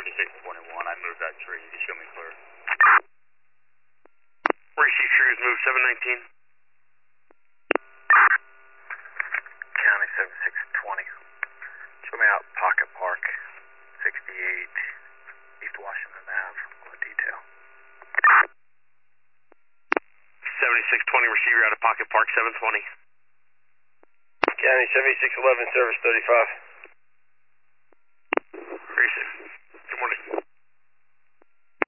7621, I moved that tree. You can show me clear. Receive trees, move 719. County 7620. Show me out Pocket Park, 68 East Washington Ave on the detail. 7620, receiver out of Pocket Park, 720. County 7611, service 35.